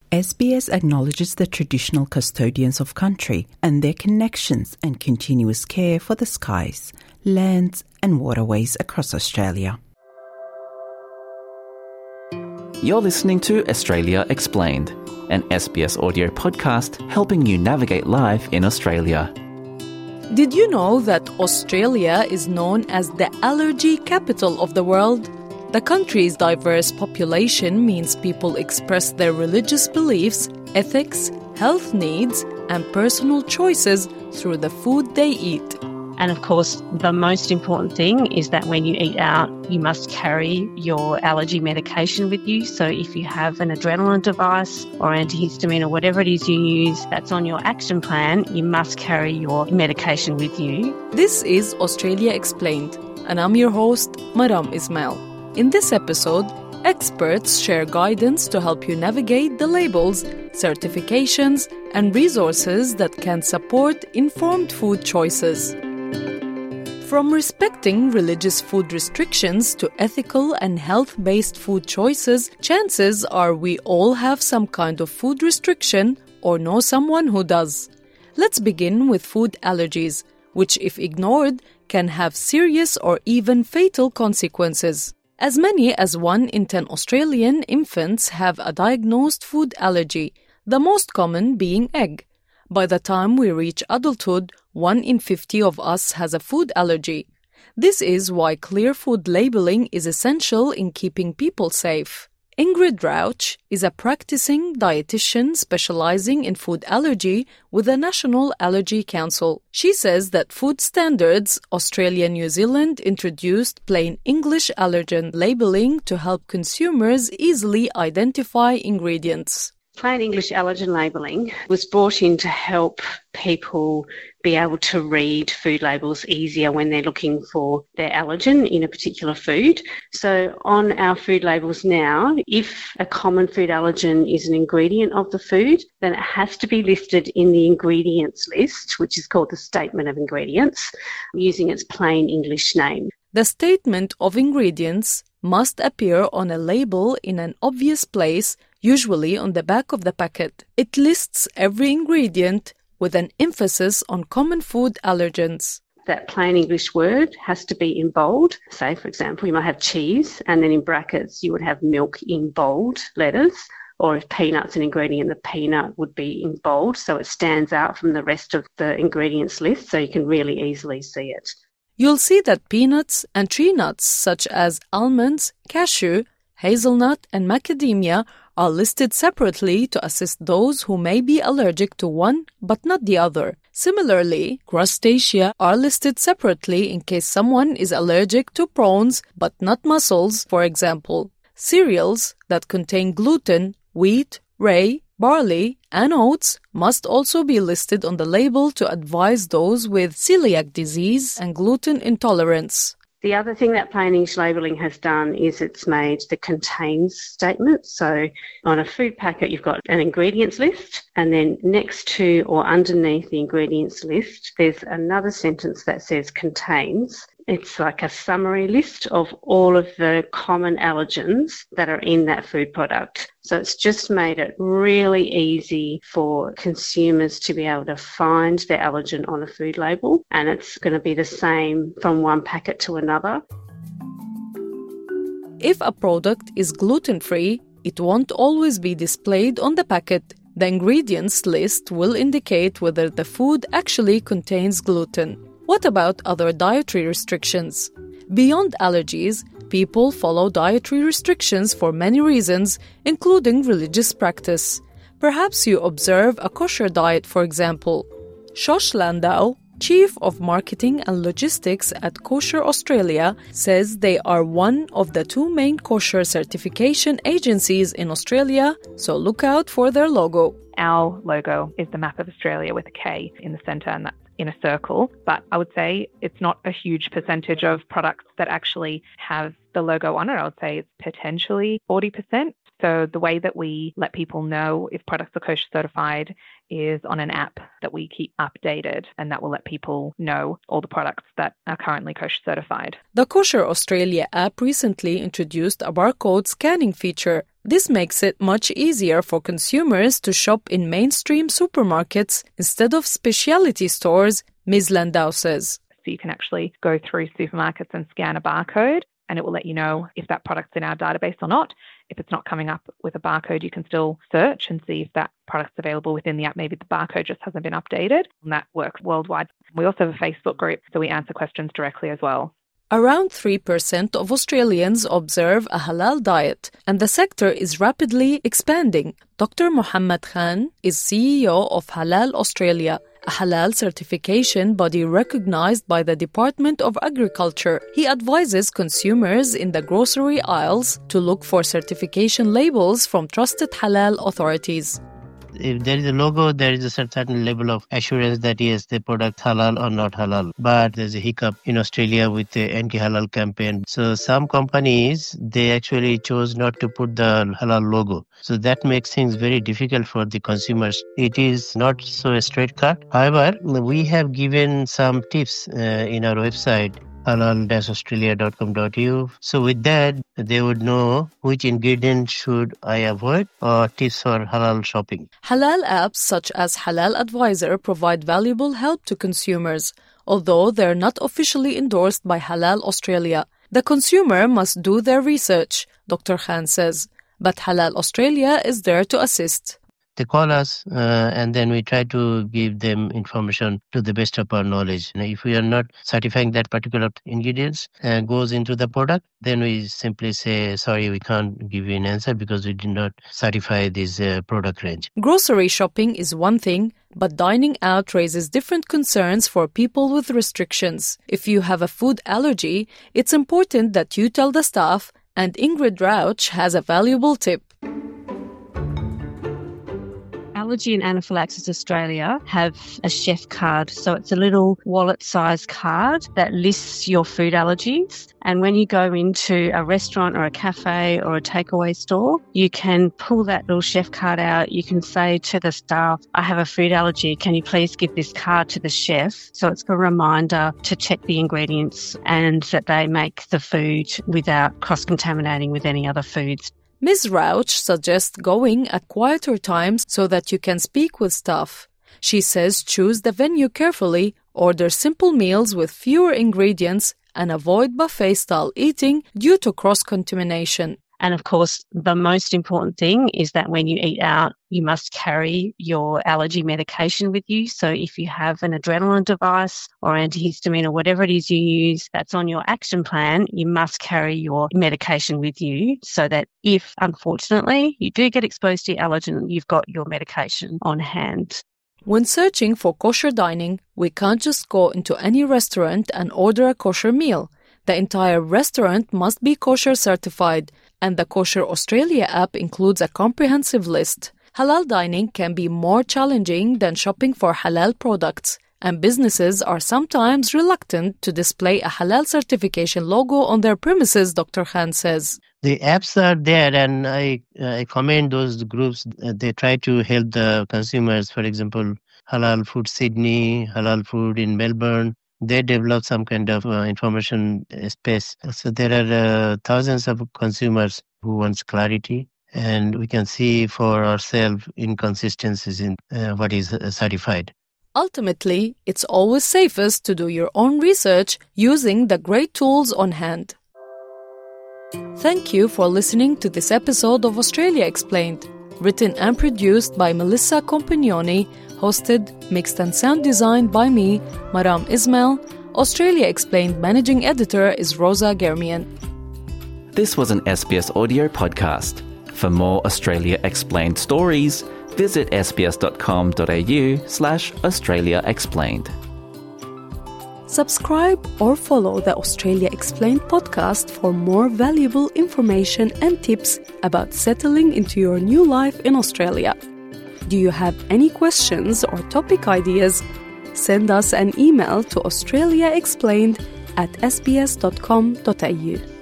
SBS acknowledges the traditional custodians of country and their connections and continuous care for the skies, lands and waterways across Australia. You're listening to Australia Explained, an SBS audio podcast helping you navigate life in Australia. Did you know that Australia is known as the allergy capital of the world? The country's diverse population means people express their religious beliefs, ethics, health needs, and personal choices through the food they eat. And of course, the most important thing is that when you eat out, you must carry your allergy medication with you. So if you have an adrenaline device or antihistamine or whatever it is you use that's on your action plan, you must carry your medication with you. This is Australia Explained, and I'm your host, Maram Ismail. In this episode, experts share guidance to help you navigate the labels, certifications, and resources that can support informed food choices. From respecting religious food restrictions to ethical and health-based food choices, chances are we all have some kind of food restriction or know someone who does. Let's begin with food allergies, which, if ignored, can have serious or even fatal consequences. As many as 1 in 10 Australian infants have a diagnosed food allergy, the most common being egg. By the time we reach adulthood, 1 in 50 of us has a food allergy. This is why clear food labeling is essential in keeping people safe. Ingrid Rauch is a practicing dietitian specializing in food allergy with the National Allergy Council. She says that Food Standards Australia New Zealand introduced plain English allergen labeling to help consumers easily identify ingredients. Plain English allergen labelling was brought in to help people be able to read food labels easier when they're looking for their allergen in a particular food. So on our food labels now, if a common food allergen is an ingredient of the food, then it has to be listed in the ingredients list, which is called the Statement of Ingredients, using its plain English name. The Statement of Ingredients must appear on a label in an obvious place, usually on the back of the packet. It lists every ingredient with an emphasis on common food allergens. That plain English word has to be in bold. Say, for example, you might have cheese, and then in brackets you would have milk in bold letters. Or if peanut's an ingredient, the peanut would be in bold, so it stands out from the rest of the ingredients list, so you can really easily see it. You'll see that peanuts and tree nuts such as almonds, cashew, hazelnut, and macadamia are listed separately to assist those who may be allergic to one but not the other. Similarly, crustacea are listed separately in case someone is allergic to prawns but not mussels, for example. Cereals that contain gluten, wheat, rye, barley, and oats must also be listed on the label to advise those with celiac disease and gluten intolerance. The other thing that plain English labelling has done is it's made the contains statement. So on a food packet, you've got an ingredients list, and then next to or underneath the ingredients list, there's another sentence that says contains. It's like a summary list of all of the common allergens that are in that food product. So it's just made it really easy for consumers to be able to find their allergen on a food label, and it's going to be the same from one packet to another. If a product is gluten-free, it won't always be displayed on the packet. The ingredients list will indicate whether the food actually contains gluten. What about other dietary restrictions? Beyond allergies, people follow dietary restrictions for many reasons, including religious practice. Perhaps you observe a kosher diet, for example. Shosh Landau, Chief of Marketing and Logistics at Kosher Australia, says they are one of the 2 main kosher certification agencies in Australia, so look out for their logo. Our logo is the map of Australia with a K in the centre, and that's in a circle. But I would say it's not a huge percentage of products that actually have the logo on it. I would say it's potentially 40%. So the way that we let people know if products are kosher certified is on an app that we keep updated, and that will let people know all the products that are currently kosher certified. The Kosher Australia app recently introduced a barcode scanning feature This makes it much easier for consumers to shop in mainstream supermarkets instead of specialty stores, Ms. Landau says. So you can actually go through supermarkets and scan a barcode, and it will let you know if that product's in our database or not. If it's not coming up with a barcode, you can still search and see if that product's available within the app. Maybe the barcode just hasn't been updated, and that works worldwide. We also have a Facebook group, so we answer questions directly as well. Around 3% of Australians observe a halal diet, and the sector is rapidly expanding. Dr. Mohammed Khan is CEO of Halal Australia, a halal certification body recognized by the Department of Agriculture. He advises consumers in the grocery aisles to look for certification labels from trusted halal authorities. If there is a logo, there is a certain level of assurance that yes, the product halal or not halal. But there's a hiccup in Australia with the anti-halal campaign. So some companies, they actually chose not to put the halal logo. So that makes things very difficult for the consumers. It is not so a straight cut. However, we have given some tips in our website, halal-australia.com.au. So with that, they would know which ingredient should I avoid or tips for halal shopping. Halal apps such as Halal Advisor provide valuable help to consumers, although they're not officially endorsed by Halal Australia. The consumer must do their research, Dr. Khan says, but Halal Australia is there to assist. They call us and then we try to give them information to the best of our knowledge. If we are not certifying that particular ingredients goes into the product, then we simply say, sorry, we can't give you an answer because we did not certify this product range. Grocery shopping is one thing, but dining out raises different concerns for people with restrictions. If you have a food allergy, it's important that you tell the staff, and Ingrid Rauch has a valuable tip. Allergy and Anaphylaxis Australia have a chef card. So it's a little wallet-sized card that lists your food allergies. And when you go into a restaurant or a cafe or a takeaway store, you can pull that little chef card out. You can say to the staff, I have a food allergy. Can you please give this card to the chef? So it's a reminder to check the ingredients and that they make the food without cross-contaminating with any other foods. Ms. Rauch suggests going at quieter times so that you can speak with staff. She says choose the venue carefully, order simple meals with fewer ingredients, and avoid buffet-style eating due to cross-contamination. And of course, the most important thing is that when you eat out, you must carry your allergy medication with you. So if you have an adrenaline device or antihistamine or whatever it is you use that's on your action plan, you must carry your medication with you so that if, unfortunately, you do get exposed to your allergen, you've got your medication on hand. When searching for kosher dining, we can't just go into any restaurant and order a kosher meal. The entire restaurant must be kosher certified, and the Kosher Australia app includes a comprehensive list. Halal dining can be more challenging than shopping for halal products, and businesses are sometimes reluctant to display a halal certification logo on their premises, Dr. Khan says. The apps are there, and I commend those groups. They try to help the consumers. For example, Halal Food Sydney, Halal Food in Melbourne. They develop some kind of information space. So there are thousands of consumers who want clarity, and we can see for ourselves inconsistencies in what is certified. Ultimately, it's always safest to do your own research using the great tools on hand. Thank you for listening to this episode of Australia Explained. Written and produced by Melissa Compagnoni, hosted, mixed and sound designed by me, Maram Ismail. Australia Explained managing editor is Rosa Germian. This was an SBS audio podcast. For more Australia Explained stories, visit sbs.com.au/Australia Explained. Subscribe or follow the Australia Explained podcast for more valuable information and tips about settling into your new life in Australia. Do you have any questions or topic ideas? Send us an email to australiaexplained@sbs.com.au.